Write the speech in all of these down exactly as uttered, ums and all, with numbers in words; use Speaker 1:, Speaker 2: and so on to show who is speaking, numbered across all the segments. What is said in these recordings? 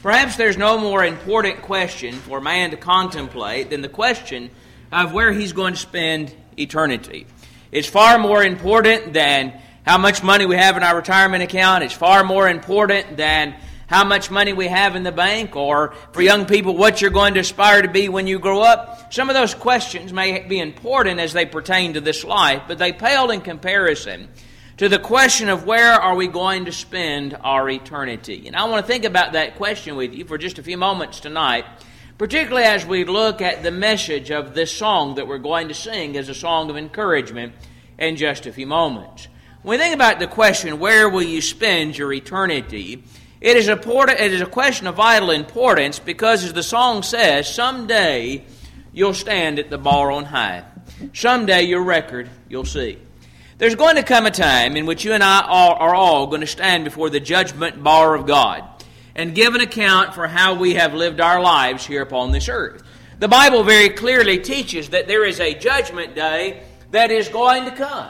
Speaker 1: Perhaps there's no more important question for man to contemplate than the question of where he's going to spend eternity. It's far more important than how much money we have in our retirement account. It's far more important than how much money we have in the bank, or for young people, what you're going to aspire to be when you grow up. Some of those questions may be important as they pertain to this life, but they pale in comparison to the question of where are we going to spend our eternity. And I want to think about that question with you for just a few moments tonight, particularly as we look at the message of this song that we're going to sing as a song of encouragement in just a few moments. When we think about the question, where will you spend your eternity, it is, important, it is a question of vital importance because, as the song says, someday you'll stand at the bar on high. Someday your record you'll see. There's going to come a time in which you and I are, are all going to stand before the judgment bar of God and give an account for how we have lived our lives here upon this earth. The Bible very clearly teaches that there is a judgment day that is going to come,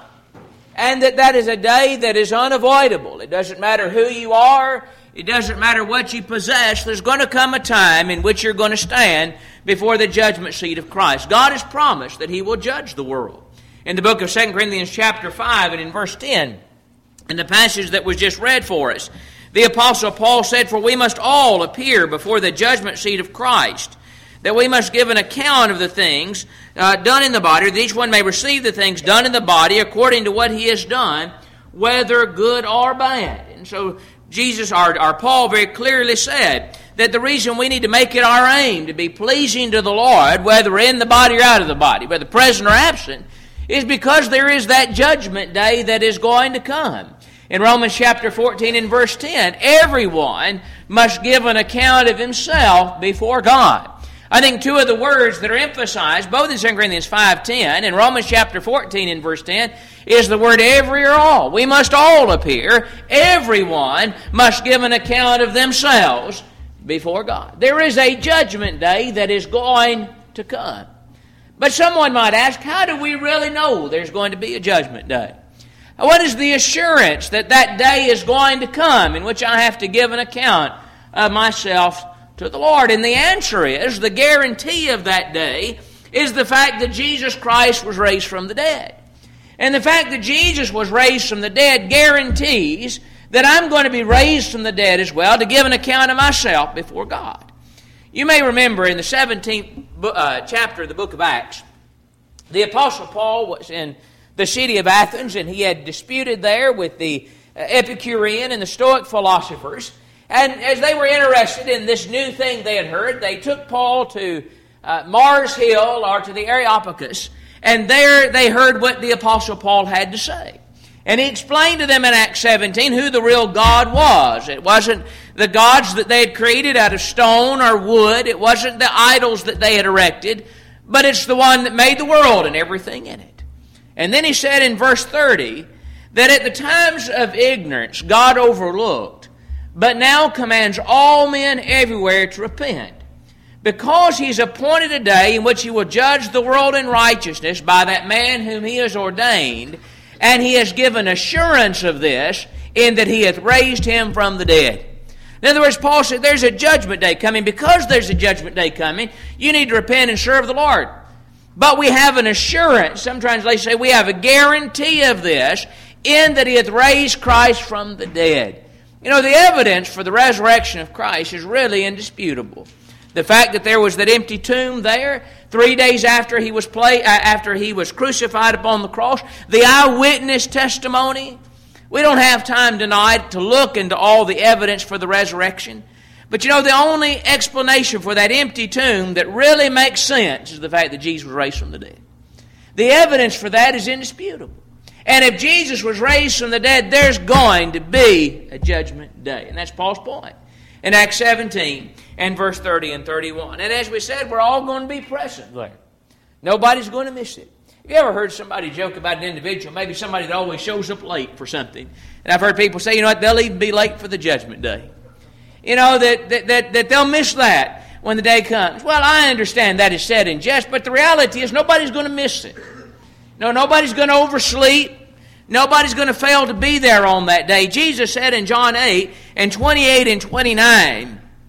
Speaker 1: and that that is a day that is unavoidable. It doesn't matter who you are. It doesn't matter what you possess. There's going to come a time in which you're going to stand before the judgment seat of Christ. God has promised that He will judge the world. In the book of Second Corinthians chapter five and in verse ten, in the passage that was just read for us, the Apostle Paul said, "For we must all appear before the judgment seat of Christ, that we must give an account of the things uh, done in the body, that each one may receive the things done in the body according to what he has done, whether good or bad." And so Jesus, our, our Paul, very clearly said that the reason we need to make it our aim to be pleasing to the Lord, whether we're in the body or out of the body, whether present or absent, is because there is that judgment day that is going to come. In Romans chapter fourteen and verse ten, everyone must give an account of himself before God. I think two of the words that are emphasized, both in Second Corinthians five ten and Romans chapter fourteen and verse ten, is the word every or all. We must all appear. Everyone must give an account of themselves before God. There is a judgment day that is going to come. But someone might ask, how do we really know there's going to be a judgment day? What is the assurance that that day is going to come in which I have to give an account of myself to the Lord? And the answer is, the guarantee of that day is the fact that Jesus Christ was raised from the dead. And the fact that Jesus was raised from the dead guarantees that I'm going to be raised from the dead as well to give an account of myself before God. You may remember in the seventeenth uh, chapter of the book of Acts, the Apostle Paul was in the city of Athens, and he had disputed there with the Epicurean and the Stoic philosophers. And as they were interested in this new thing they had heard, they took Paul to uh, Mars Hill or to the Areopagus, and there they heard what the Apostle Paul had to say. And he explained to them in Acts seventeen who the real God was. It wasn't the gods that they had created out of stone or wood. It wasn't the idols that they had erected, but it's the one that made the world and everything in it. And then he said in verse thirty that at the times of ignorance God overlooked, but now commands all men everywhere to repent, because He's appointed a day in which He will judge the world in righteousness by that man whom He has ordained, and He has given assurance of this in that He hath raised Him from the dead. In other words, Paul said there's a judgment day coming. Because there's a judgment day coming, you need to repent and serve the Lord. But we have an assurance, some translations say we have a guarantee of this, in that He hath raised Christ from the dead. You know, the evidence for the resurrection of Christ is really indisputable. The fact that there was that empty tomb there, three days after he was play, uh, after he was crucified upon the cross, the eyewitness testimony. We don't have time tonight to look into all the evidence for the resurrection. But you know, the only explanation for that empty tomb that really makes sense is the fact that Jesus was raised from the dead. The evidence for that is indisputable. And if Jesus was raised from the dead, there's going to be a judgment day. And that's Paul's point in Acts seventeen and verse thirty and thirty-one. And as we said, we're all going to be present there. Nobody's going to miss it. Have you ever heard somebody joke about an individual, maybe somebody that always shows up late for something? And I've heard people say, you know what, they'll even be late for the judgment day. You know, that, that, that, that they'll miss that when the day comes. Well, I understand that is said in jest, but the reality is nobody's going to miss it. No, nobody's going to oversleep. Nobody's going to fail to be there on that day. Jesus said in John eight and twenty-eight and twenty-nine,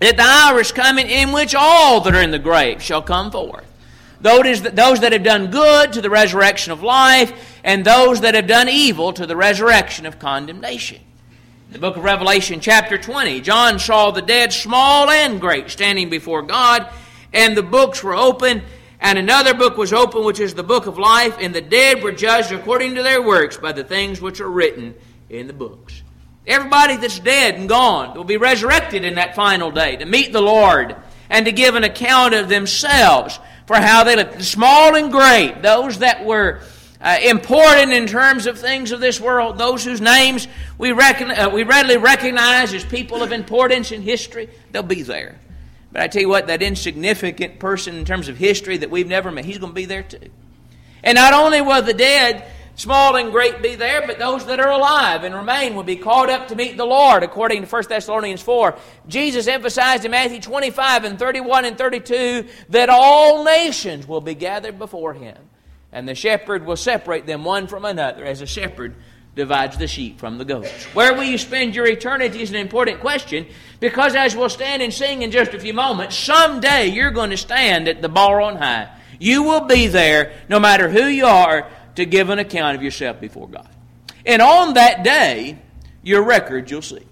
Speaker 1: that the hour is coming in which all that are in the grave shall come forth. Those that have done good to the resurrection of life, and those that have done evil to the resurrection of condemnation. In the book of Revelation chapter twenty, John saw the dead, small and great, standing before God, and the books were open, and another book was open, which is the book of life, and the dead were judged according to their works by the things which are written in the books. Everybody that's dead and gone will be resurrected in that final day to meet the Lord and to give an account of themselves for how they lived. Small and great, those that were uh, important in terms of things of this world, those whose names we, reckon, uh, we readily recognize as people of importance in history, they'll be there. But I tell you what, that insignificant person in terms of history that we've never met, he's going to be there too. And not only will the dead, small and great, be there, but those that are alive and remain will be called up to meet the Lord, according to First Thessalonians four. Jesus emphasized in Matthew twenty-five and thirty-one and thirty-two that all nations will be gathered before Him, and the shepherd will separate them one from another, as a shepherd divides the sheep from the goats. Where will you spend your eternity is an important question, because as we'll stand and sing in just a few moments, someday you're going to stand at the bar on high. You will be there, no matter who you are, to give an account of yourself before God. And on that day, your record you'll see.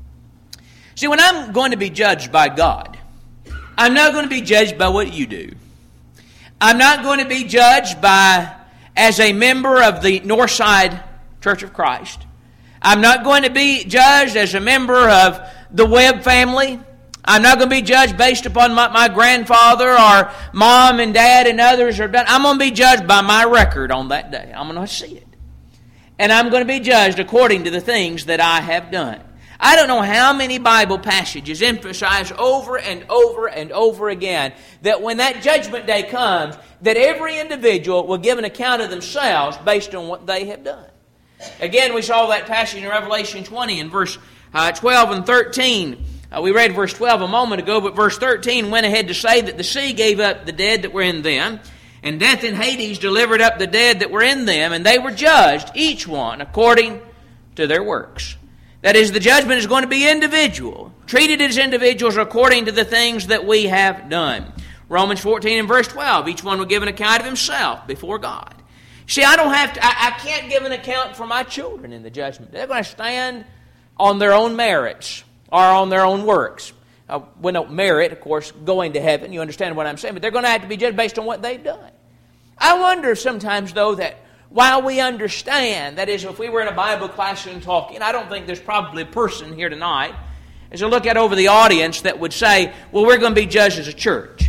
Speaker 1: See, when I'm going to be judged by God, I'm not going to be judged by what you do. I'm not going to be judged by, as a member of the Northside Church of Christ. I'm not going to be judged as a member of the Webb family. I'm not going to be judged based upon what my grandfather or mom and dad and others have done. I'm going to be judged by my record on that day. I'm going to see it. And I'm going to be judged according to the things that I have done. I don't know how many Bible passages emphasize over and over and over again that when that judgment day comes, that every individual will give an account of themselves based on what they have done. Again, we saw that passage in Revelation twenty in verse uh, twelve and thirteen. Uh, we read verse twelve a moment ago, but verse thirteen went ahead to say that the sea gave up the dead that were in them, and death and Hades delivered up the dead that were in them, and they were judged, each one according to their works. That is, the judgment is going to be individual, treated as individuals according to the things that we have done. Romans fourteen and verse twelve, each one will give an account of himself before God. See, I don't have to, I, I can't give an account for my children in the judgment. They're going to stand on their own merits or on their own works. Uh, we don't merit, of course, going to heaven. You understand what I'm saying? But they're going to have to be judged based on what they've done. I wonder sometimes, though, that while we understand, that is, if we were in a Bible class and talking, I don't think there's probably a person here tonight, as I look at over the audience, that would say, well, we're going to be judged as a church,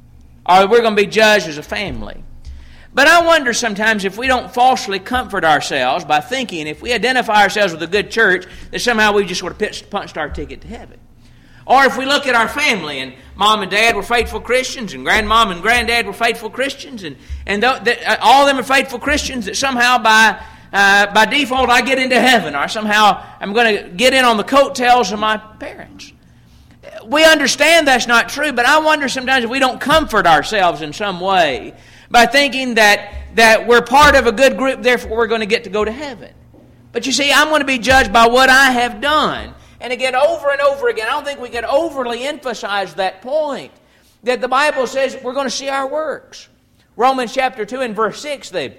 Speaker 1: or we're going to be judged as a family. But I wonder sometimes if we don't falsely comfort ourselves by thinking, if we identify ourselves with a good church, that somehow we just sort of punched our ticket to heaven. Or if we look at our family, and mom and dad were faithful Christians, and grandmom and granddad were faithful Christians, and, and th- th- all of them are faithful Christians, that somehow by uh, by default I get into heaven, or somehow I'm going to get in on the coattails of my parents. We understand that's not true, but I wonder sometimes if we don't comfort ourselves in some way by thinking that, that we're part of a good group, therefore we're going to get to go to heaven. But you see, I'm going to be judged by what I have done. And again, over and over again, I don't think we can overly emphasize that point, that the Bible says we're going to see our works. Romans chapter two and verse six, they,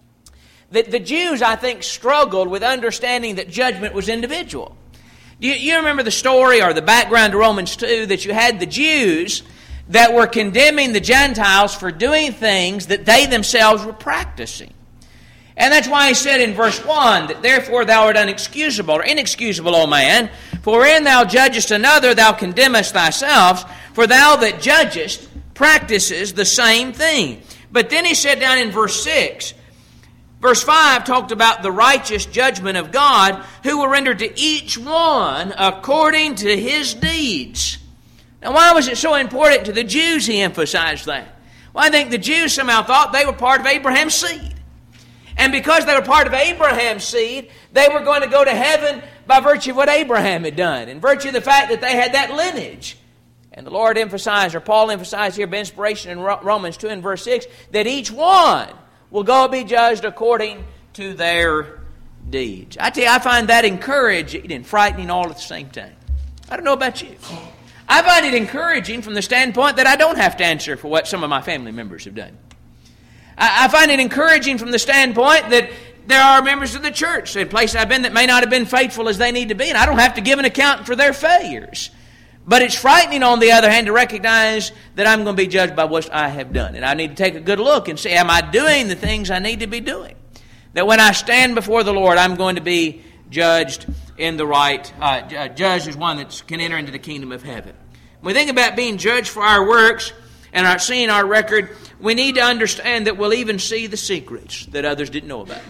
Speaker 1: that the Jews, I think, struggled with understanding that judgment was individual. Do you, you remember the story or the background to Romans two, that you had the Jews that were condemning the Gentiles for doing things that they themselves were practicing. And that's why he said in verse one, that therefore thou art unexcusable, or inexcusable, O man, for wherein thou judgest another, thou condemnest thyself, for thou that judgest practices the same thing. But then he said down in verse six, verse five talked about the righteous judgment of God, who will render to each one according to his deeds. Now, why was it so important to the Jews he emphasized that? Well, I think the Jews somehow thought they were part of Abraham's seed. And because they were part of Abraham's seed, they were going to go to heaven by virtue of what Abraham had done, in virtue of the fact that they had that lineage. And the Lord emphasized, or Paul emphasized here by inspiration in Romans two and verse six, that each one will go be judged according to their deeds. I tell you, I find that encouraging and frightening all at the same time. I don't know about you. I find it encouraging from the standpoint that I don't have to answer for what some of my family members have done. I, I find it encouraging from the standpoint that there are members of the church, a place I've been that may not have been faithful as they need to be, and I don't have to give an account for their failures. But it's frightening, on the other hand, to recognize that I'm going to be judged by what I have done. And I need to take a good look and see, am I doing the things I need to be doing? That when I stand before the Lord, I'm going to be judged in the right, uh, judged as one that can enter into the kingdom of heaven. When we think about being judged for our works and our, seeing our record, we need to understand that we'll even see the secrets that others didn't know about.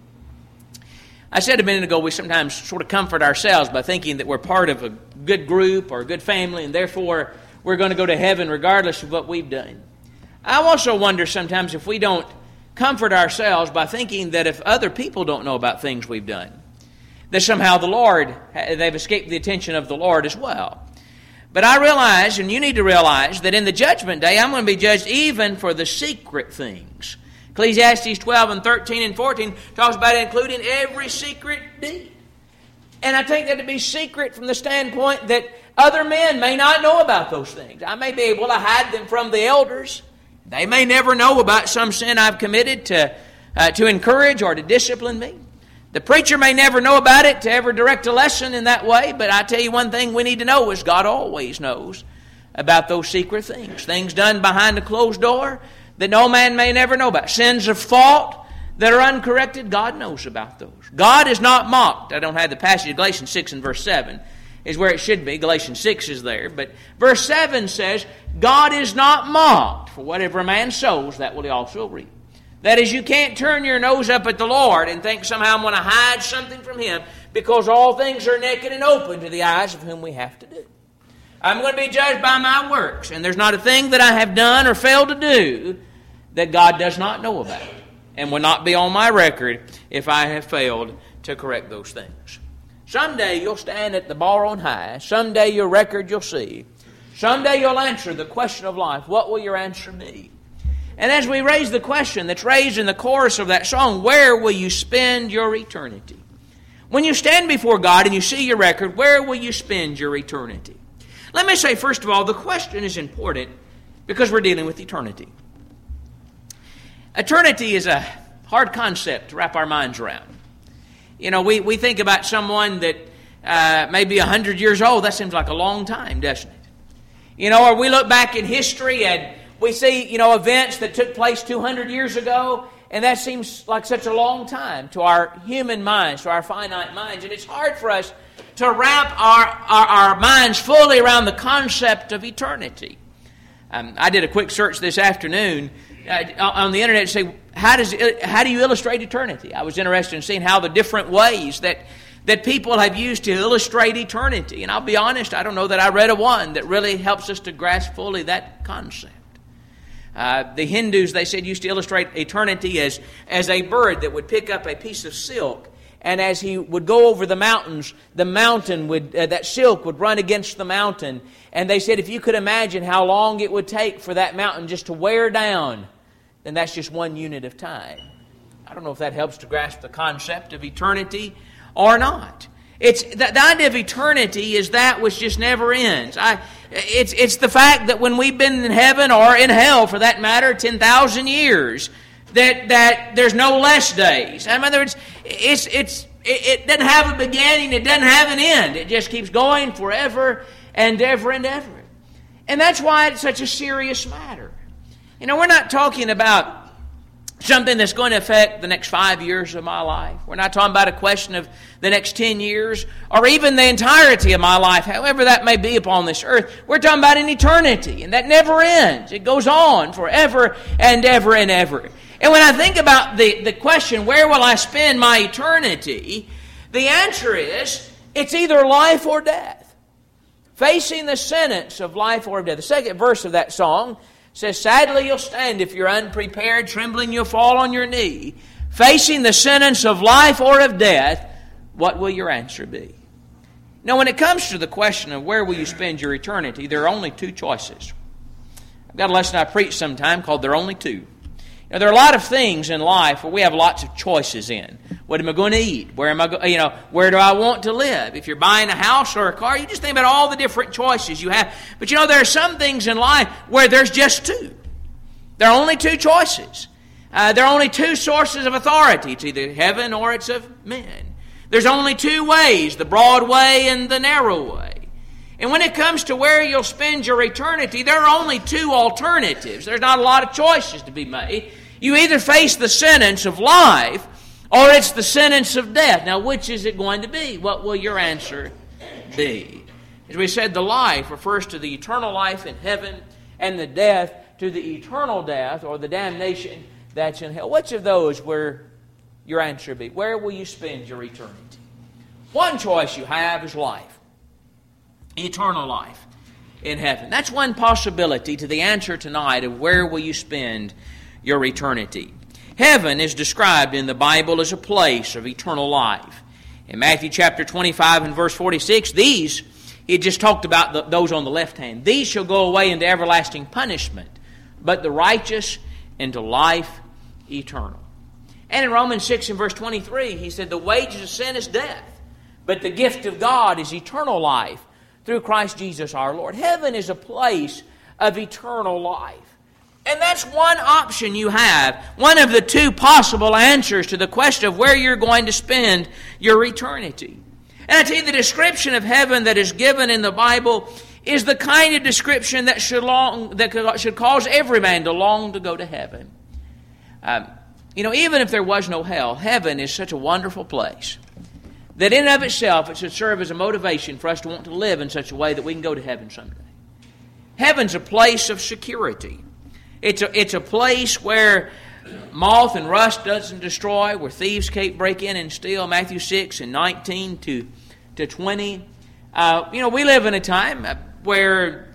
Speaker 1: I said a minute ago, we sometimes sort of comfort ourselves by thinking that we're part of a good group or a good family, and therefore we're going to go to heaven regardless of what we've done. I also wonder sometimes if we don't comfort ourselves by thinking that if other people don't know about things we've done, that somehow the Lord, they've escaped the attention of the Lord as well. But I realize, and you need to realize, that in the judgment day, I'm going to be judged even for the secret things. Ecclesiastes twelve and thirteen and fourteen talks about it, including every secret deed. And I take that to be secret from the standpoint that other men may not know about those things. I may be able to hide them from the elders. They may never know about some sin I've committed to, uh, to encourage or to discipline me. The preacher may never know about it to ever direct a lesson in that way, but I tell you one thing we need to know is God always knows about those secret things. Things done behind a closed door that no man may never know about. Sins of fault that are uncorrected, God knows about those. God is not mocked. I don't have the passage. Galatians six and verse seven is where it should be. Galatians six is there. But verse seven says, God is not mocked. For whatever a man sows, that will he also reap. That is, you can't turn your nose up at the Lord and think somehow I'm going to hide something from Him, because all things are naked and open to the eyes of whom we have to do. I'm going to be judged by my works, and there's not a thing that I have done or failed to do that God does not know about, and will not be on my record if I have failed to correct those things. Someday you'll stand at the bar on high. Someday your record you'll see. Someday you'll answer the question of life. What will your answer be? And as we raise the question that's raised in the chorus of that song, where will you spend your eternity? When you stand before God and you see your record, where will you spend your eternity? Let me say, first of all, the question is important because we're dealing with eternity. Eternity is a hard concept to wrap our minds around. You know, we, we think about someone that uh, may be one hundred years old. That seems like a long time, doesn't it? You know, or we look back in history and we see, you know, events that took place two hundred years ago, and that seems like such a long time to our human minds, to our finite minds. And it's hard for us to wrap our, our, our minds fully around the concept of eternity. Um, I did a quick search this afternoon uh, on the internet to say, how does how do you illustrate eternity? I was interested in seeing how the different ways that that people have used to illustrate eternity. And I'll be honest, I don't know that I read a one that really helps us to grasp fully that concept. Uh, the Hindus, they said, used to illustrate eternity as, as a bird that would pick up a piece of silk, and as he would go over the mountains, the mountain would, uh, that silk would run against the mountain. And they said if you could imagine how long it would take for that mountain just to wear down, then that's just one unit of time. I don't know if that helps to grasp the concept of eternity or not. It's the, the idea of eternity is that which just never ends. I, it's it's the fact that when we've been in heaven or in hell, for that matter, ten thousand years, that that there's no less days. In other words, it's it's it, it doesn't have a beginning, it doesn't have an end. It just keeps going forever and ever and ever. And that's why it's such a serious matter. You know, we're not talking about something that's going to affect the next five years of my life. We're not talking about a question of the next ten years or even the entirety of my life, however that may be upon this earth. We're talking about an eternity, and that never ends. It goes on forever and ever and ever. And when I think about the, the question, where will I spend my eternity? The answer is, it's either life or death. Facing the sentence of life or death. The second verse of that song says, sadly you'll stand if you're unprepared, trembling you'll fall on your knee. Facing the sentence of life or of death, what will your answer be? Now, when it comes to the question of where will you spend your eternity, there are only two choices. I've got a lesson I preach sometime called There Are Only Two. Now, there are a lot of things in life where we have lots of choices in. What am I going to eat? Where am I go- you know, where do I want to live? If you're buying a house or a car, you just think about all the different choices you have. But you know, there are some things in life where there's just two. There are only two choices. Uh, there are only two sources of authority. It's either heaven or it's of men. There's only two ways, the broad way and the narrow way. And when it comes to where you'll spend your eternity, there are only two alternatives. There's not a lot of choices to be made. You either face the sentence of life or it's the sentence of death. Now, which is it going to be? What will your answer be? As we said, the life refers to the eternal life in heaven, and the death to the eternal death or the damnation that's in hell. Which of those will your answer be? Where will you spend your eternity? One choice you have is life. Eternal life in heaven. That's one possibility to the answer tonight of where will you spend your eternity. Heaven is described in the Bible as a place of eternal life. In Matthew chapter twenty-five and verse forty-six, these, he just talked about the, those on the left hand, these shall go away into everlasting punishment, but the righteous into life eternal. And in Romans six and verse twenty-three, he said, the wages of sin is death, but the gift of God is eternal life through Christ Jesus our Lord. Heaven is a place of eternal life. And that's one option you have, one of the two possible answers to the question of where you're going to spend your eternity. And I tell you, the description of heaven that is given in the Bible is the kind of description that should long that should cause every man to long to go to heaven. Um, you know, even if there was no hell, heaven is such a wonderful place that in and of itself it should serve as a motivation for us to want to live in such a way that we can go to heaven someday. Heaven's a place of security. It's a, it's a place where moth and rust doesn't destroy, where thieves can't break in and steal. Matthew six and nineteen to, to twenty. Uh, you know, we live in a time where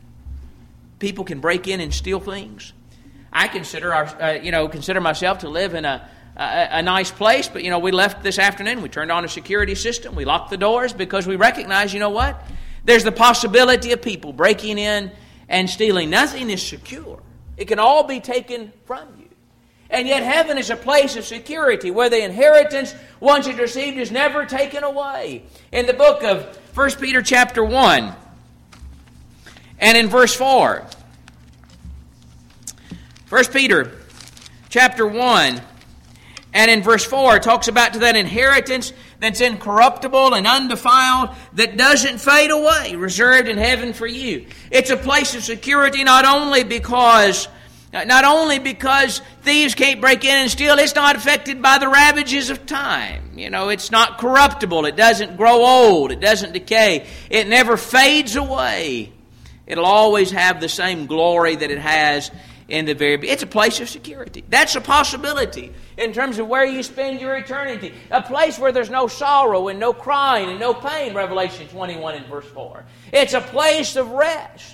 Speaker 1: people can break in and steal things. I consider our, uh, you know, consider myself to live in a A, a nice place, but you know, we left this afternoon. We turned on a security system. We locked the doors because we recognize, you know what? There's the possibility of people breaking in and stealing. Nothing is secure. It can all be taken from you. And yet heaven is a place of security where the inheritance, once it's received, is never taken away. In the book of First Peter chapter one and in verse four. First Peter chapter one and in verse four, it talks about to that inheritance that's incorruptible and undefiled, that doesn't fade away, reserved in heaven for you. It's a place of security not only because not only because thieves can't break in and steal, it's not affected by the ravages of time. You know, it's not corruptible. It doesn't grow old. It doesn't decay. It never fades away. It'll always have the same glory that it has in the very beginning. It's a place of security. That's a possibility in terms of where you spend your eternity. A place where there's no sorrow and no crying and no pain, Revelation twenty-one and verse four. It's a place of rest.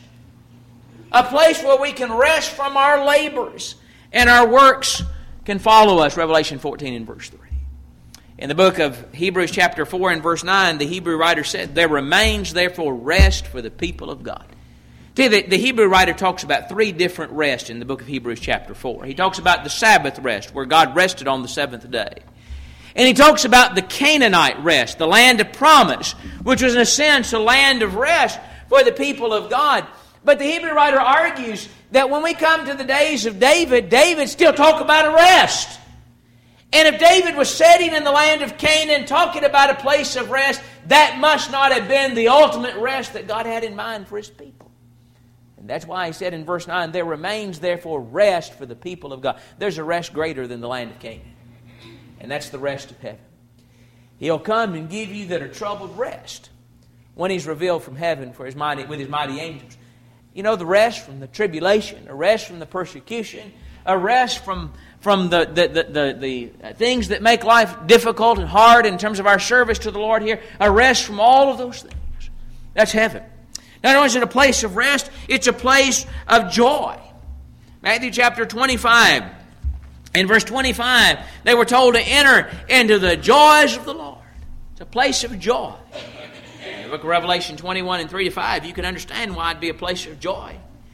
Speaker 1: A place where we can rest from our labors and our works can follow us, Revelation fourteen and verse three. In the book of Hebrews chapter four and verse nine, the Hebrew writer said, there remains therefore rest for the people of God. See, the, the Hebrew writer talks about three different rests in the book of Hebrews chapter four. He talks about the Sabbath rest, where God rested on the seventh day. And he talks about the Canaanite rest, the land of promise, which was in a sense a land of rest for the people of God. But the Hebrew writer argues that when we come to the days of David, David still talks about a rest. And if David was sitting in the land of Canaan talking about a place of rest, that must not have been the ultimate rest that God had in mind for His people. And that's why he said in verse nine, there remains therefore rest for the people of God. There's a rest greater than the land of Canaan. And that's the rest of heaven. He'll come and give you that are troubled rest when He's revealed from heaven for his mighty, with His mighty angels. You know, the rest from the tribulation, a rest from the persecution, a rest from, from the, the, the, the, the things that make life difficult and hard in terms of our service to the Lord here, a rest from all of those things. That's heaven. Not only is it a place of rest, it's a place of joy. Matthew chapter twenty-five, in verse twenty-five, they were told to enter into the joys of the Lord. It's a place of joy. In the book of Revelation twenty-one and three to five, you can understand why it'd be a place of joy.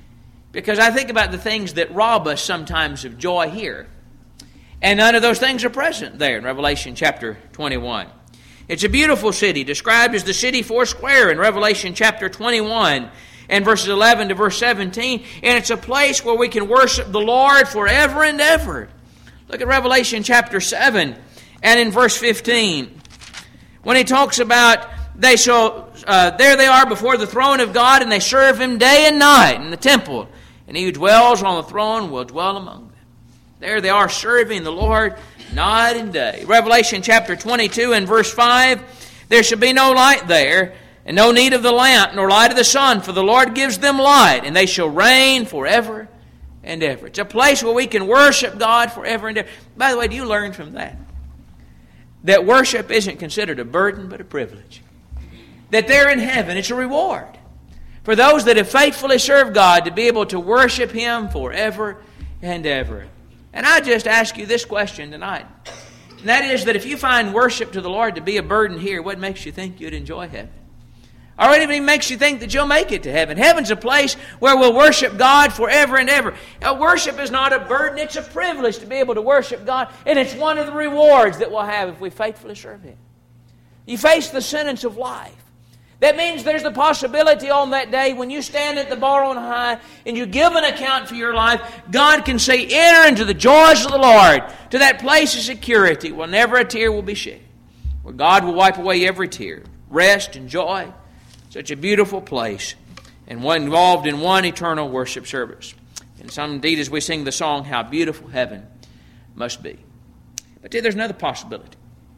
Speaker 1: Because I think about the things that rob us sometimes of joy here. And none of those things are present there in Revelation chapter twenty-one. It's a beautiful city, described as the city four square in Revelation chapter twenty-one and verses eleven to verse seventeen. And it's a place where we can worship the Lord forever and ever. Look at Revelation chapter seven and in verse fifteen. When he talks about, they shall, uh, there they are before the throne of God, and they serve Him day and night in the temple. And He who dwells on the throne will dwell among them. There they are serving the Lord night and day. Revelation chapter twenty-two and verse five, there shall be no light there, and no need of the lamp, nor light of the sun, for the Lord gives them light, and they shall reign forever and ever. It's a place where we can worship God forever and ever. By the way, do you learn from that? That worship isn't considered a burden, but a privilege. That they're in heaven, it's a reward for those that have faithfully served God to be able to worship Him forever and ever. And I just ask you this question tonight. And that is that if you find worship to the Lord to be a burden here, what makes you think you'd enjoy heaven? Or what even makes you think that you'll make it to heaven? Heaven's a place where we'll worship God forever and ever. Now, worship is not a burden, it's a privilege to be able to worship God. And it's one of the rewards that we'll have if we faithfully serve Him. You face the sentence of life. That means there's the possibility on that day when you stand at the bar on high and you give an account for your life, God can say, enter into the joys of the Lord, to that place of security where never a tear will be shed, where God will wipe away every tear, rest and joy. Such a beautiful place, and one involved in one eternal worship service. And some indeed, as we sing the song, how beautiful heaven must be. But there's another possibility.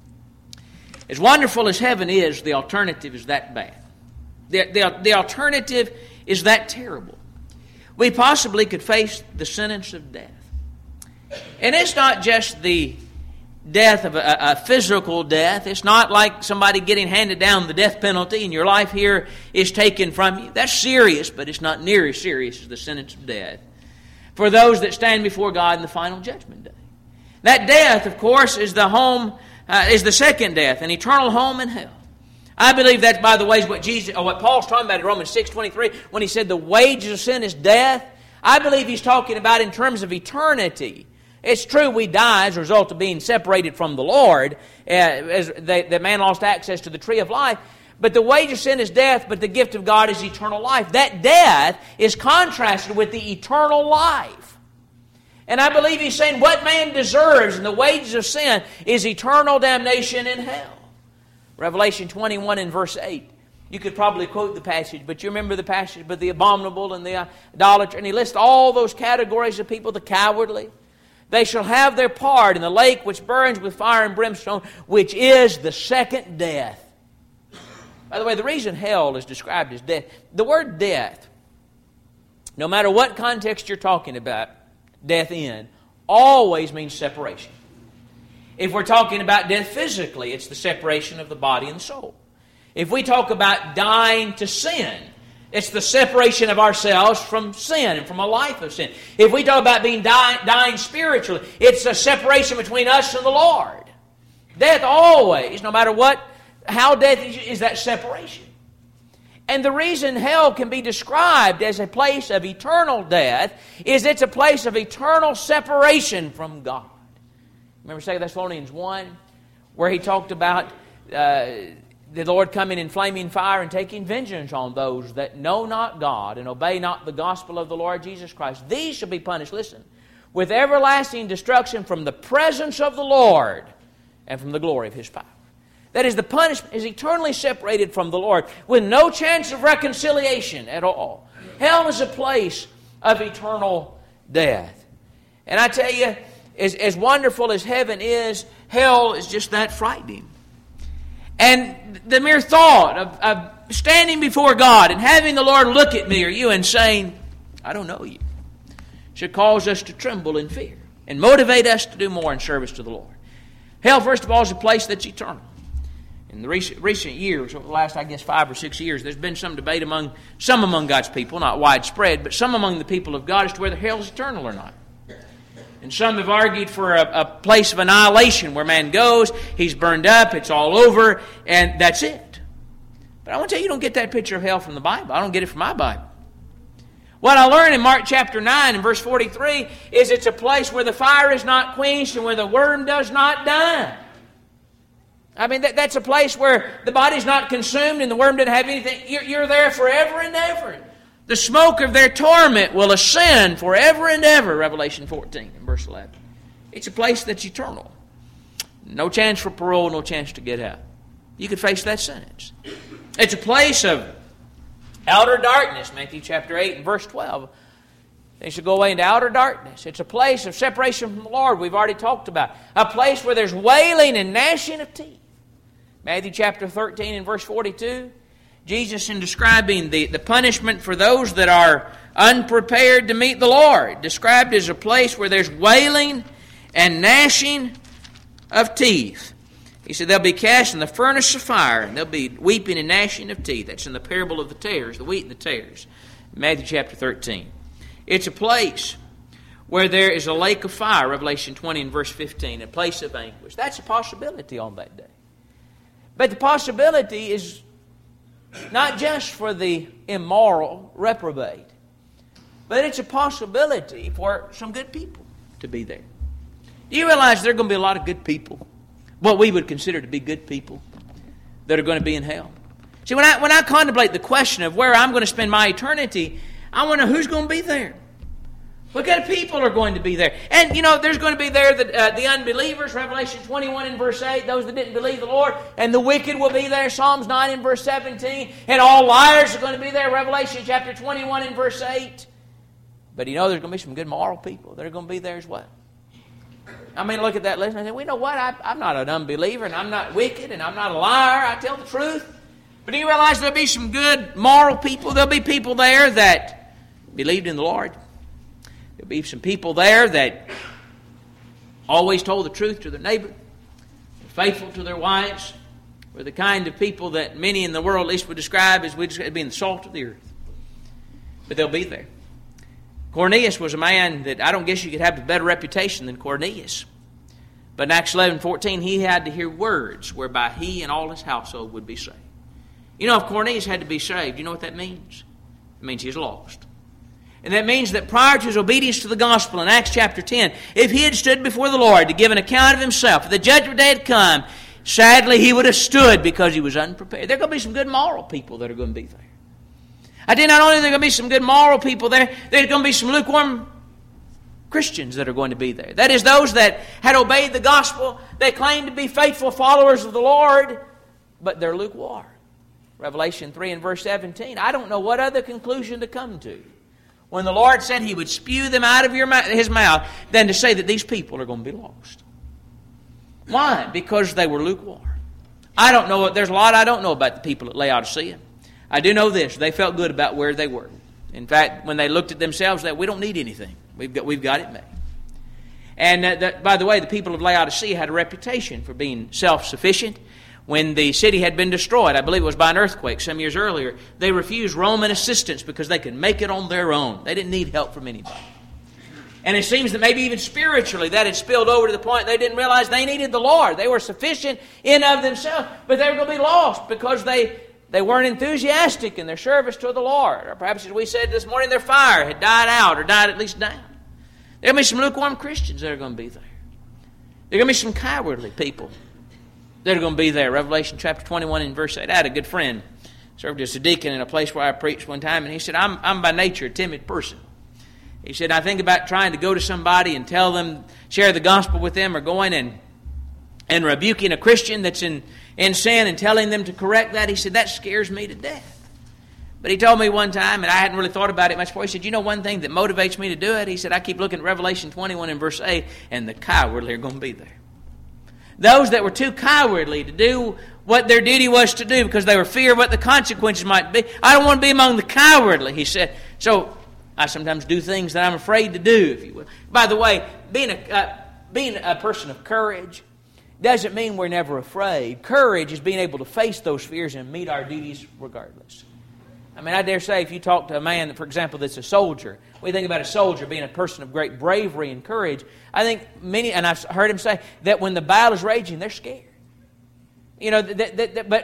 Speaker 1: As wonderful as heaven is, the alternative is that bad. The, the, the alternative is that terrible. We possibly could face the sentence of death. And it's not just the death of a, a physical death. It's not like somebody getting handed down the death penalty and your life here is taken from you. That's serious, but it's not near as serious as the sentence of death for those that stand before God in the final judgment day. That death, of course, is the home Uh, is the second death, an eternal home in hell. I believe that, by the way, is what Jesus, or what Paul's talking about in Romans six twenty-three when he said the wages of sin is death. I believe he's talking about in terms of eternity. It's true we die as a result of being separated from the Lord, uh, as the, the man lost access to the tree of life. But the wage of sin is death, but the gift of God is eternal life. That death is contrasted with the eternal life. And I believe he's saying what man deserves and the wages of sin is eternal damnation in hell. Revelation twenty-one and verse eight. You could probably quote the passage, but you remember the passage, but the abominable and the idolater. And he lists all those categories of people, the cowardly. They shall have their part in the lake which burns with fire and brimstone, which is the second death. By the way, the reason hell is described as death, the word death, no matter what context you're talking about, death in, always means separation. If we're talking about death physically, it's the separation of the body and the soul. If we talk about dying to sin, it's the separation of ourselves from sin and from a life of sin. If we talk about being dying, dying spiritually, it's a separation between us and the Lord. Death always, no matter what, how death is, is that separation. And the reason hell can be described as a place of eternal death is it's a place of eternal separation from God. Remember Second Thessalonians one, where he talked about uh, the Lord coming in flaming fire and taking vengeance on those that know not God and obey not the gospel of the Lord Jesus Christ. These shall be punished, listen, with everlasting destruction from the presence of the Lord and from the glory of His power. That is, the punishment is eternally separated from the Lord with no chance of reconciliation at all. Hell is a place of eternal death. And I tell you, as, as wonderful as heaven is, hell is just that frightening. And the mere thought of, of standing before God and having the Lord look at me or you and saying, I don't know you, should cause us to tremble in fear and motivate us to do more in service to the Lord. Hell, first of all, is a place that's eternal. In the recent, recent years, over the last, I guess, five or six years, there's been some debate among some among God's people, not widespread, but some among the people of God as to whether hell is eternal or not. And some have argued for a, a place of annihilation where man goes, he's burned up, it's all over, and that's it. But I want to tell you, you don't get that picture of hell from the Bible. I don't get it from my Bible. What I learned in Mark chapter nine and verse forty-three is it's a place where the fire is not quenched and where the worm does not die. I mean, that, that's a place where the body's not consumed and the worm doesn't have anything. You're, you're there forever and ever. The smoke of their torment will ascend forever and ever, Revelation fourteen and verse eleven. It's a place that's eternal. No chance for parole, no chance to get out. You could face that sentence. It's a place of outer darkness, Matthew chapter eight and verse twelve. They should go away into outer darkness. It's a place of separation from the Lord we've already talked about. A place where there's wailing and gnashing of teeth. Matthew chapter thirteen and verse forty-two. Jesus, in describing the, the punishment for those that are unprepared to meet the Lord, described as a place where there's wailing and gnashing of teeth. He said they'll be cast in the furnace of fire, and they'll be weeping and gnashing of teeth. That's in the parable of the tares, the wheat and the tares. Matthew chapter thirteen. It's a place where there is a lake of fire, Revelation twenty and verse fifteen, a place of anguish. That's a possibility on that day. But the possibility is not just for the immoral reprobate, but it's a possibility for some good people to be there. Do you realize there are going to be a lot of good people, what we would consider to be good people, that are going to be in hell? See, when I, when I contemplate the question of where I'm going to spend my eternity, I wonder who's going to be there. What kind of people are going to be there? And, you know, there's going to be there the, uh, the unbelievers, Revelation twenty-one and verse eight, those that didn't believe the Lord. And the wicked will be there, Psalms nine and verse seventeen. And all liars are going to be there, Revelation chapter twenty-one and verse eight. But, you know, there's going to be some good moral people that are going to be there as well. I mean, look at that list and I say, well, you know what? I, I'm not an unbeliever and I'm not wicked and I'm not a liar. I tell the truth. But do you realize there'll be some good moral people? There'll be people there that believed in the Lord. There'll be some people there that always told the truth to their neighbor, faithful to their wives, were the kind of people that many in the world at least would describe as being the salt of the earth. But they'll be there. Cornelius was a man that I don't guess you could have a better reputation than Cornelius. But in Acts eleven fourteen, he had to hear words whereby he and all his household would be saved. You know, if Cornelius had to be saved, you know what that means? It means he's lost. And that means that prior to his obedience to the gospel in Acts chapter ten, if he had stood before the Lord to give an account of himself, if the judgment day had come, sadly he would have stood because he was unprepared. There are going to be some good moral people that are going to be there. I did not only are there going to be some good moral people there, there's going to be some lukewarm Christians that are going to be there. That is, those that had obeyed the gospel, they claimed to be faithful followers of the Lord, but they're lukewarm. Revelation three and verse seventeen. I don't know what other conclusion to come to when the Lord said He would spew them out of your mouth, His mouth than to say that these people are going to be lost. Why? Because they were lukewarm. I don't know. There's a lot I don't know about the people at Laodicea. I do know this. They felt good about where they were. In fact, when they looked at themselves, they we don't need anything. We've got, we've got it made. And uh, that, by the way, the people of Laodicea had a reputation for being self-sufficient. When the city had been destroyed, I believe it was by an earthquake some years earlier, they refused Roman assistance because they could make it on their own. They didn't need help from anybody. And it seems that maybe even spiritually that had spilled over to the point they didn't realize they needed the Lord. They were sufficient in of themselves, but they were going to be lost because they, they weren't enthusiastic in their service to the Lord. Or perhaps, as we said this morning, their fire had died out or died at least down. There will be some lukewarm Christians that are going to be there. There are going to be some cowardly people that are going to be there. Revelation chapter twenty-one and verse eight. I had a good friend, served as a deacon in a place where I preached one time, and he said, I'm, I'm by nature a timid person. He said, I think about trying to go to somebody and tell them, share the gospel with them, or going and and rebuking a Christian that's in, in sin and telling them to correct that. He said, that scares me to death. But he told me one time, and I hadn't really thought about it much before, he said, you know one thing that motivates me to do it? He said, I keep looking at Revelation twenty-one and verse eight, and the cowardly are going to be there. Those that were too cowardly to do what their duty was to do because they were fear of what the consequences might be. I don't want to be among the cowardly, he said. So I sometimes do things that I'm afraid to do, if you will. By the way, being a, uh, being a person of courage doesn't mean we're never afraid. Courage is being able to face those fears and meet our duties regardless. I mean, I dare say if you talk to a man, for example, that's a soldier, we think about a soldier being a person of great bravery and courage. I think many, and I've heard him say, that when the battle is raging, they're scared. You know, that, that, that, but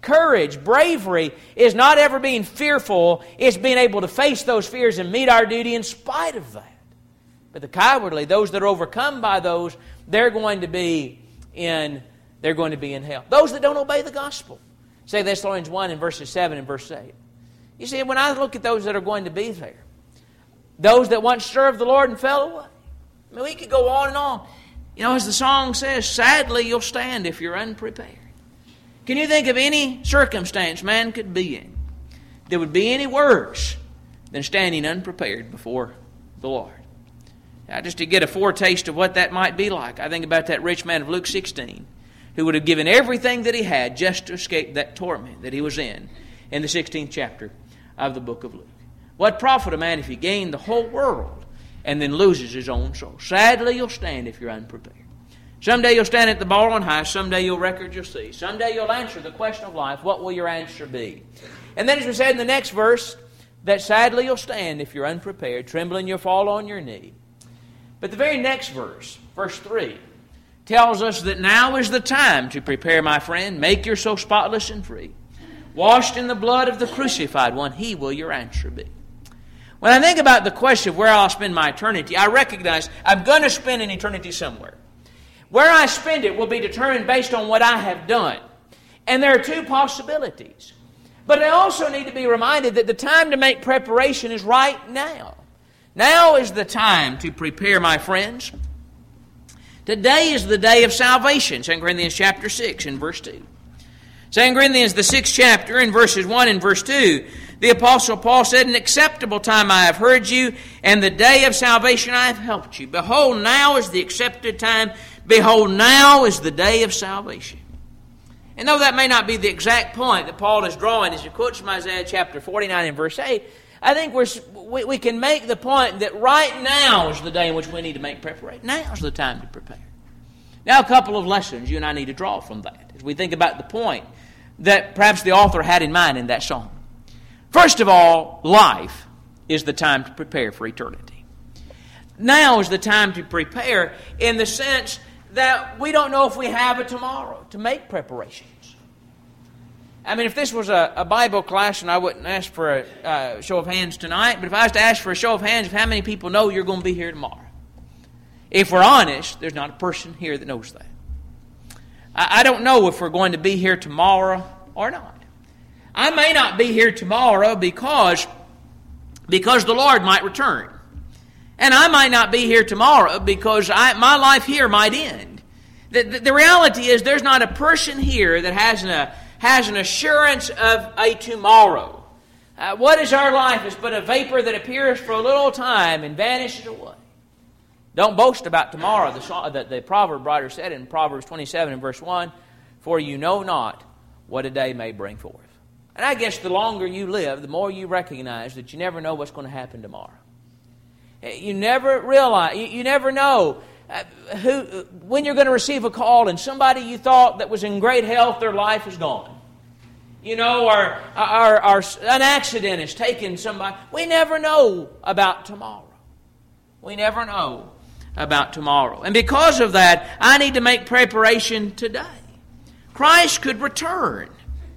Speaker 1: Courage, bravery is not ever being fearful. It's being able to face those fears and meet our duty in spite of that. But the cowardly, those that are overcome by those, they're going to be in, they're going to be in hell. Those that don't obey the gospel. Second Thessalonians one in verses seven and verse eight. You see, when I look at those that are going to be there, those that once served the Lord and fell away. I mean, we could go on and on. You know, as the song says, sadly you'll stand if you're unprepared. Can you think of any circumstance man could be in that would be any worse than standing unprepared before the Lord? Now, just to get a foretaste of what that might be like, I think about that rich man of Luke sixteen who would have given everything that he had just to escape that torment that he was in in the sixteenth chapter of the book of Luke. What profit a man if he gained the whole world and then loses his own soul? Sadly, you'll stand if you're unprepared. Someday you'll stand at the bar on high. Someday you'll record your seat. Someday you'll answer the question of life. What will your answer be? And then as we said in the next verse, that sadly you'll stand if you're unprepared. Trembling you'll fall on your knee. But the very next verse, verse three, tells us that now is the time to prepare, my friend. Make your soul spotless and free. Washed in the blood of the crucified one, He will your answer be. When I think about the question of where I'll spend my eternity, I recognize I'm going to spend an eternity somewhere. Where I spend it will be determined based on what I have done. And there are two possibilities. But I also need to be reminded that the time to make preparation is right now. Now is the time to prepare, my friends. Today is the day of salvation. Second Corinthians chapter six and verse two. Second Corinthians, the sixth chapter, in verses one and verse two, the Apostle Paul said, "An acceptable time I have heard you, and the day of salvation I have helped you. Behold, now is the accepted time. Behold, now is the day of salvation." And though that may not be the exact point that Paul is drawing as he quotes from Isaiah chapter forty-nine and verse eight, I think we're, we, we can make the point that right now is the day in which we need to make preparation. Now is the time to prepare. Now a couple of lessons you and I need to draw from that as we think about the point that perhaps the author had in mind in that song. First of all, life is the time to prepare for eternity. Now is the time to prepare in the sense that we don't know if we have a tomorrow to make preparations. I mean, if this was a, a Bible class, and I wouldn't ask for a uh, show of hands tonight, but if I was to ask for a show of hands of how many people know you're going to be here tomorrow, if we're honest, there's not a person here that knows that. I, I don't know if we're going to be here tomorrow or not. I may not be here tomorrow because, because the Lord might return. And I might not be here tomorrow because I, my life here might end. The, the, the reality is there's not a person here that has an, has an assurance of a tomorrow. Uh, what is our life? It's but a vapor that appears for a little time and vanishes away. Don't boast about tomorrow. The, the, the proverb writer said in Proverbs twenty-seven and verse one, "For you know not what a day may bring forth." And I guess the longer you live, the more you recognize that you never know what's going to happen tomorrow. You never realize, you, you never know uh, who when you're going to receive a call and somebody you thought that was in great health, their life is gone. You know, or, or, or an accident has taken somebody. We never know about tomorrow. We never know about tomorrow. And because of that, I need to make preparation today. Christ could return.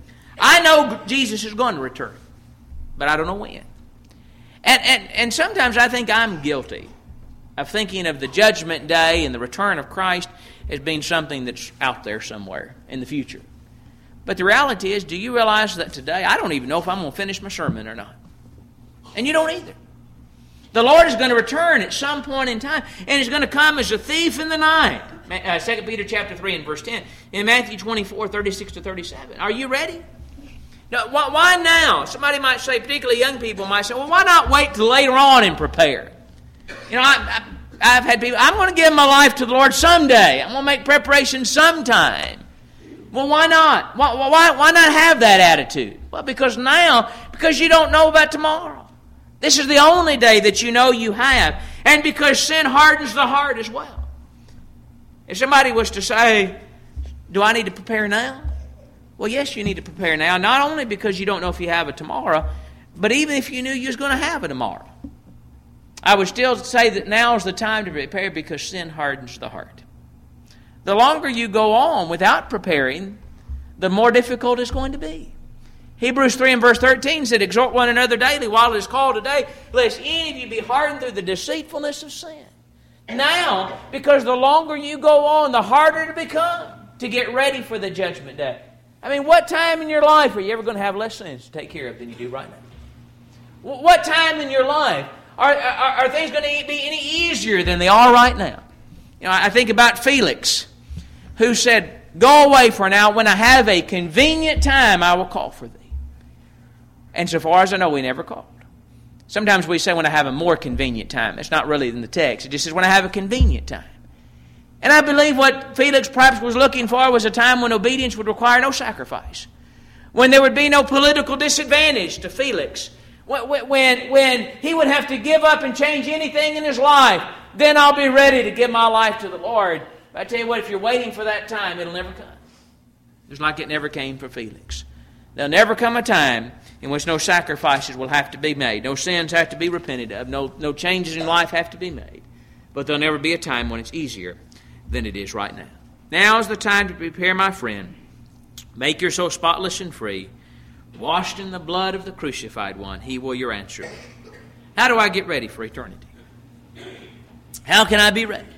Speaker 1: I know Jesus is going to return, but I don't know when. And, and, and sometimes I think I'm guilty of thinking of the judgment day and the return of Christ as being something that's out there somewhere in the future. But the reality is, do you realize that today, I don't even know if I'm going to finish my sermon or not. And you don't either. The Lord is going to return at some point in time, and He's going to come as a thief in the night. Uh, Second Peter chapter three and verse ten. In Matthew twenty-four, thirty-six to thirty-seven. Are you ready? Now, why, why now? Somebody might say, particularly young people might say, well, why not wait till later on and prepare? You know, I, I, I've had people, I'm going to give my life to the Lord someday. I'm going to make preparation sometime. Well, why not? Why, why, why not have that attitude? Well, because now, because you don't know about tomorrow. This is the only day that you know you have. And because sin hardens the heart as well. If somebody was to say, do I need to prepare now? Well, yes, you need to prepare now, not only because you don't know if you have a tomorrow, but even if you knew you was going to have a tomorrow. I would still say that now is the time to prepare because sin hardens the heart. The longer you go on without preparing, the more difficult it's going to be. Hebrews three and verse thirteen said, exhort one another daily while it is called today, lest any of you be hardened through the deceitfulness of sin. Now, because the longer you go on, the harder it becomes to get ready for the judgment day. I mean, what time in your life are you ever going to have less sins to take care of than you do right now? What time in your life are, are, are things going to be any easier than they are right now? You know, I think about Felix, who said, go away for now. When I have a convenient time, I will call for thee. And so far as I know, we never called. Sometimes we say when I have a more convenient time. It's not really in the text. It just says when I have a convenient time. And I believe what Felix perhaps was looking for was a time when obedience would require no sacrifice. When there would be no political disadvantage to Felix. When, when, when he would have to give up and change anything in his life, then I'll be ready to give my life to the Lord. But I tell you what, if you're waiting for that time, it'll never come. Just like it never came for Felix. There'll never come a time in which no sacrifices will have to be made. No sins have to be repented of. No, no changes in life have to be made. But there'll never be a time when it's easier than it is right now. Now is the time to prepare, my friend. Make yourself spotless and free, washed in the blood of the crucified one. He will your answer. How do I get ready for eternity? How can I be ready?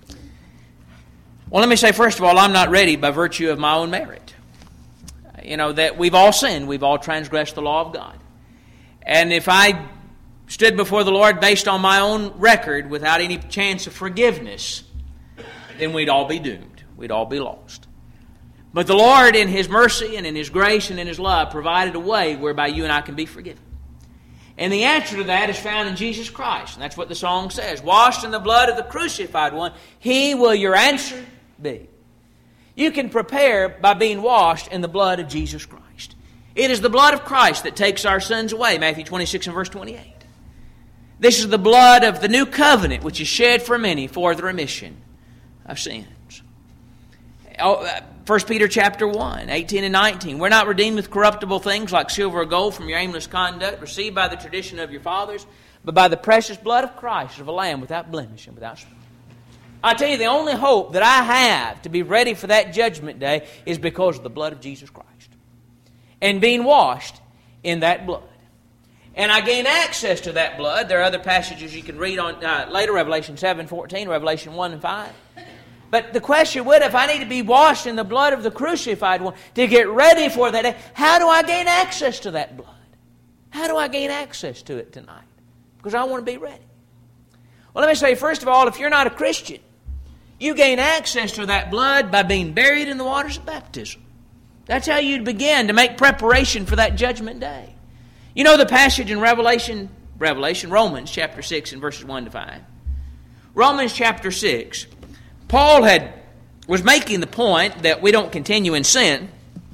Speaker 1: Well, let me say, first of all, I'm not ready by virtue of my own merit. You know, that we've all sinned. We've all transgressed the law of God. And if I stood before the Lord based on my own record without any chance of forgiveness, then we'd all be doomed. We'd all be lost. But the Lord, in His mercy and in His grace and in His love, provided a way whereby you and I can be forgiven. And the answer to that is found in Jesus Christ. And that's what the song says. Washed in the blood of the crucified one, He will your answer be. You can prepare by being washed in the blood of Jesus Christ. It is the blood of Christ that takes our sins away. Matthew twenty-six and verse twenty-eight. This is the blood of the new covenant, which is shed for many for the remission of sins. First Peter chapter one, eighteen and nineteen. We're not redeemed with corruptible things like silver or gold from your aimless conduct, received by the tradition of your fathers, but by the precious blood of Christ, of a lamb without blemish and without spot. I tell you, the only hope that I have to be ready for that judgment day is because of the blood of Jesus Christ. And being washed in that blood. And I gain access to that blood. There are other passages you can read on uh, later, Revelation seven fourteen, Revelation one and five. But the question would, if I need to be washed in the blood of the crucified one to get ready for that day, how do I gain access to that blood? How do I gain access to it tonight? Because I want to be ready. Well, let me say, first of all, if you're not a Christian, you gain access to that blood by being buried in the waters of baptism. That's how you begin to make preparation for that judgment day. You know the passage in Revelation, Revelation, Romans chapter six and verses one to five. Romans chapter six. Paul had was making the point that we don't continue in sin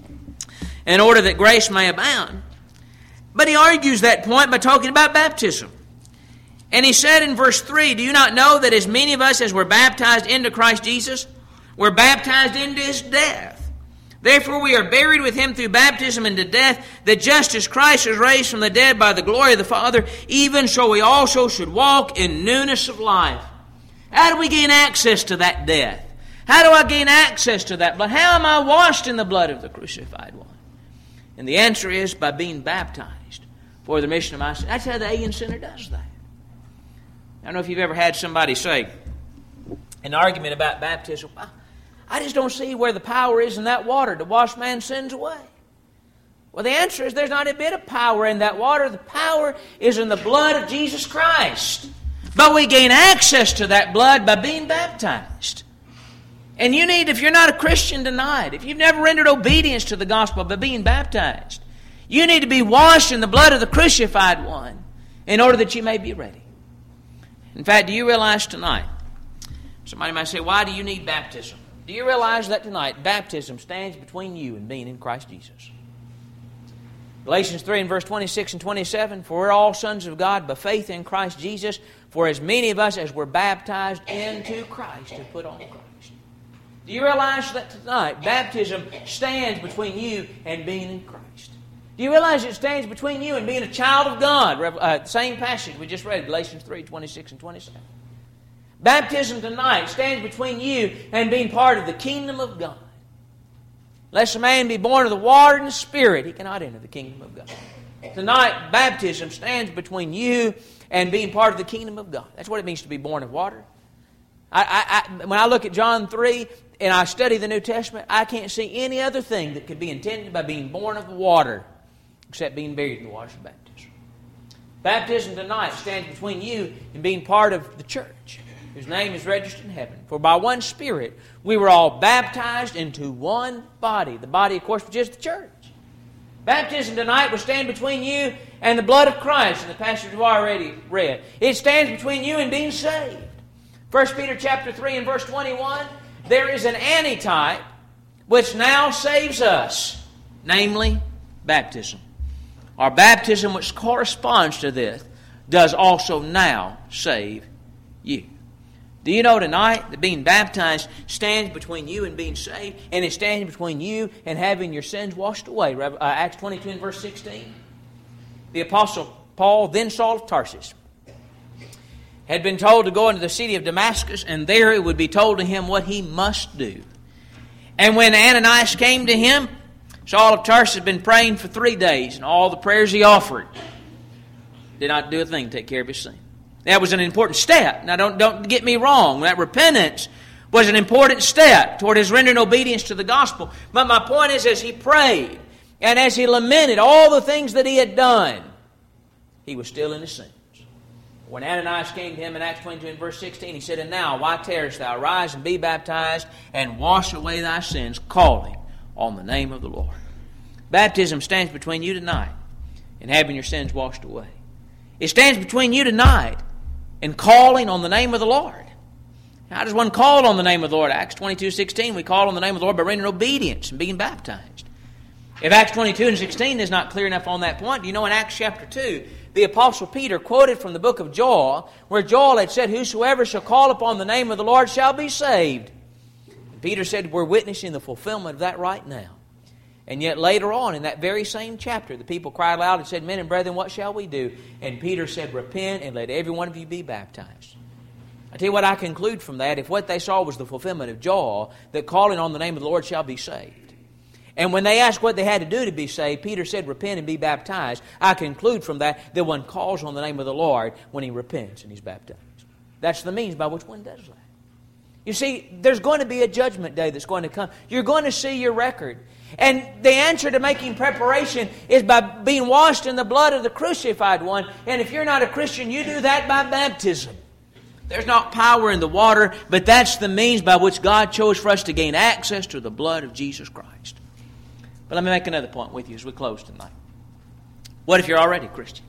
Speaker 1: in order that grace may abound. But he argues that point by talking about baptism. And he said in verse three, do you not know that as many of us as were baptized into Christ Jesus were baptized into His death? Therefore we are buried with Him through baptism into death, that just as Christ was raised from the dead by the glory of the Father, even so we also should walk in newness of life. How do we gain access to that death? How do I gain access to that blood? How am I washed in the blood of the crucified one? And the answer is by being baptized for the remission of my sins. That's how the alien sinner does that. I don't know if you've ever had somebody say, an argument about baptism, I just don't see where the power is in that water to wash man's sins away. Well, the answer is there's not a bit of power in that water. The power is in the blood of Jesus Christ. But we gain access to that blood by being baptized. And you need, if you're not a Christian tonight, if you've never rendered obedience to the gospel by being baptized, you need to be washed in the blood of the crucified one in order that you may be ready. In fact, do you realize tonight, somebody might say, why do you need baptism? Do you realize that tonight baptism stands between you and being in Christ Jesus? Galatians three and verse twenty-six and twenty-seven, for we're all sons of God by faith in Christ Jesus, for as many of us as were baptized into Christ have put on Christ. Do you realize that tonight baptism stands between you and being in Christ? Do you realize it stands between you and being a child of God? Uh, same passage we just read, Galatians three, twenty-six and twenty-seven. Baptism tonight stands between you and being part of the kingdom of God. Unless a man be born of the water and the Spirit, he cannot enter the kingdom of God. Tonight, baptism stands between you and being part of the kingdom of God. That's what it means to be born of water. I, I, I, when I look at John three and I study the New Testament, I can't see any other thing that could be intended by being born of water except being buried in the waters of baptism. Baptism tonight stands between you and being part of the church, whose name is registered in heaven. For by one Spirit we were all baptized into one body. The body, of course, which is the church. Baptism tonight will stand between you and the blood of Christ, in the passage we've already read. It stands between you and being saved. First Peter chapter three and verse twenty-one, there is an antitype which now saves us, namely baptism. Our baptism, which corresponds to this, does also now save you. Do you know tonight that being baptized stands between you and being saved, and it stands between you and having your sins washed away? Uh, Acts twenty-two and verse sixteen. The Apostle Paul, then Saul of Tarsus, had been told to go into the city of Damascus, and there it would be told to him what he must do. And when Ananias came to him, Saul of Tarsus had been praying for three days, and all the prayers he offered did not do a thing to take care of his sin. That was an important step. Now, don't, don't get me wrong. That repentance was an important step toward his rendering obedience to the gospel. But my point is, as he prayed and as he lamented all the things that he had done, he was still in his sins. When Ananias came to him in Acts twenty-two and verse sixteen, he said, "And now, why tarriest thou? Arise and be baptized, and wash away thy sins, calling on the name of the Lord." Baptism stands between you tonight and having your sins washed away. It stands between you tonight and calling on the name of the Lord. How does one call on the name of the Lord? Acts twenty-two sixteen, we call on the name of the Lord by rendering obedience and being baptized. If Acts twenty-two and sixteen is not clear enough on that point, you know in Acts chapter two, the Apostle Peter quoted from the book of Joel, where Joel had said, "Whosoever shall call upon the name of the Lord shall be saved." And Peter said, we're witnessing the fulfillment of that right now. And yet later on in that very same chapter, the people cried aloud and said, "Men and brethren, what shall we do?" And Peter said, "Repent and let every one of you be baptized." I tell you what I conclude from that, if what they saw was the fulfillment of Joel, that calling on the name of the Lord shall be saved. And when they asked what they had to do to be saved, Peter said, "Repent and be baptized." I conclude from that that one calls on the name of the Lord when he repents and he's baptized. That's the means by which one does that. You see, there's going to be a judgment day that's going to come. You're going to see your record. And the answer to making preparation is by being washed in the blood of the crucified one. And if you're not a Christian, you do that by baptism. There's not power in the water, but that's the means by which God chose for us to gain access to the blood of Jesus Christ. But let me make another point with you as we close tonight. What if you're already a Christian?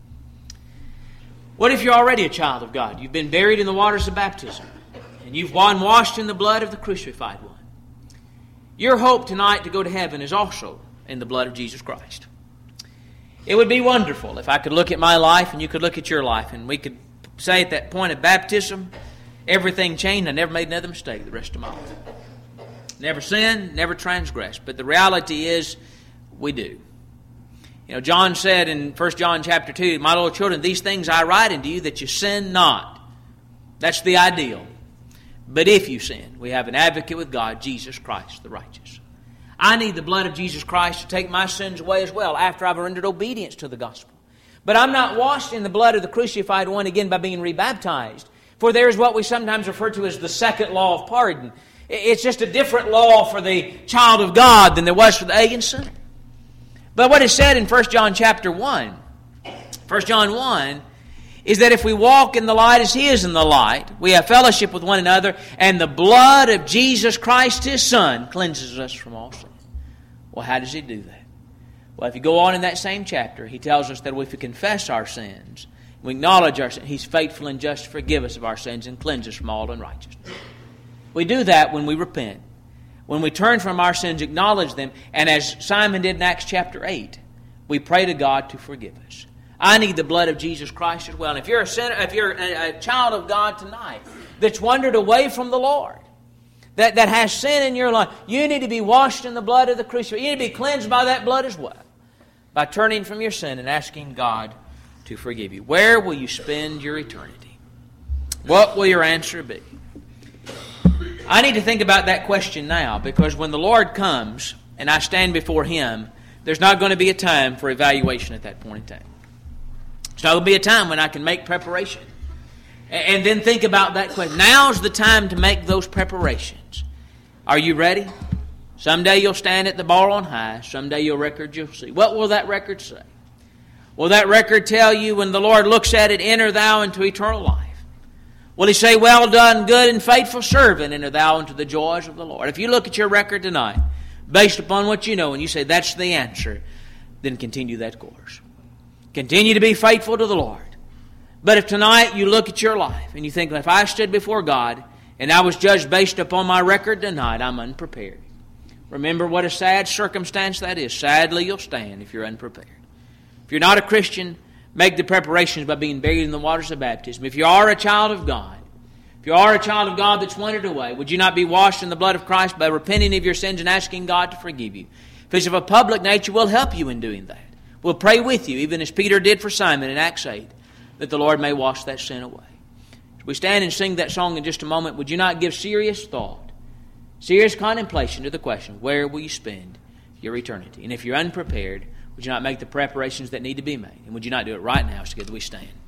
Speaker 1: What if you're already a child of God? You've been buried in the waters of baptism, and you've been washed in the blood of the crucified one. Your hope tonight to go to heaven is also in the blood of Jesus Christ. It would be wonderful if I could look at my life and you could look at your life, and we could say at that point of baptism, everything changed. I never made another mistake the rest of my life. Never sinned, never transgressed. But the reality is, we do. You know, John said in First John chapter two, "My little children, these things I write unto you that you sin not." That's the ideal. But if you sin, we have an advocate with God, Jesus Christ, the righteous. I need the blood of Jesus Christ to take my sins away as well after I've rendered obedience to the gospel. But I'm not washed in the blood of the crucified one again by being rebaptized. For there is what we sometimes refer to as the second law of pardon. It's just a different law for the child of God than there was for the alien sinner. But what is said in First John chapter one, First John one, is that if we walk in the light as He is in the light, we have fellowship with one another, and the blood of Jesus Christ, His Son, cleanses us from all sin. Well, how does He do that? Well, if you go on in that same chapter, He tells us that if we confess our sins, we acknowledge our sins, He's faithful and just to forgive us of our sins and cleanse us from all unrighteousness. We do that when we repent. When we turn from our sins, acknowledge them, and as Simon did in Acts chapter eight, we pray to God to forgive us. I need the blood of Jesus Christ as well. And if you're a sinner, if you're a, a child of God tonight that's wandered away from the Lord, that, that has sin in your life, you need to be washed in the blood of the crucifixion. You need to be cleansed by that blood as well, by turning from your sin and asking God to forgive you. Where will you spend your eternity? What will your answer be? I need to think about that question now, because when the Lord comes, and I stand before Him, there's not going to be a time for evaluation at that point in time. It's not going to be a time when I can make preparation. And then think about that question. Now's the time to make those preparations. Are you ready? Someday you'll stand at the bar on high. Someday your record you'll see. What will that record say? Will that record tell you when the Lord looks at it, enter thou into eternal life? Will He say, well done, good and faithful servant, enter thou into the joys of the Lord? If you look at your record tonight, based upon what you know, and you say that's the answer, then continue that course. Continue to be faithful to the Lord. But if tonight you look at your life and you think, if I stood before God and I was judged based upon my record tonight, I'm unprepared. Remember what a sad circumstance that is. Sadly, you'll stand if you're unprepared. If you're not a Christian, make the preparations by being buried in the waters of baptism. If you are a child of God, if you are a child of God that's wandered away, would you not be washed in the blood of Christ by repenting of your sins and asking God to forgive you? If it's of a public nature, we'll help you in doing that. We'll pray with you, even as Peter did for Simon in Acts eight, that the Lord may wash that sin away. As we stand and sing that song in just a moment, would you not give serious thought, serious contemplation to the question, where will you spend your eternity? And if you're unprepared, would you not make the preparations that need to be made? And would you not do it right now as together we stand?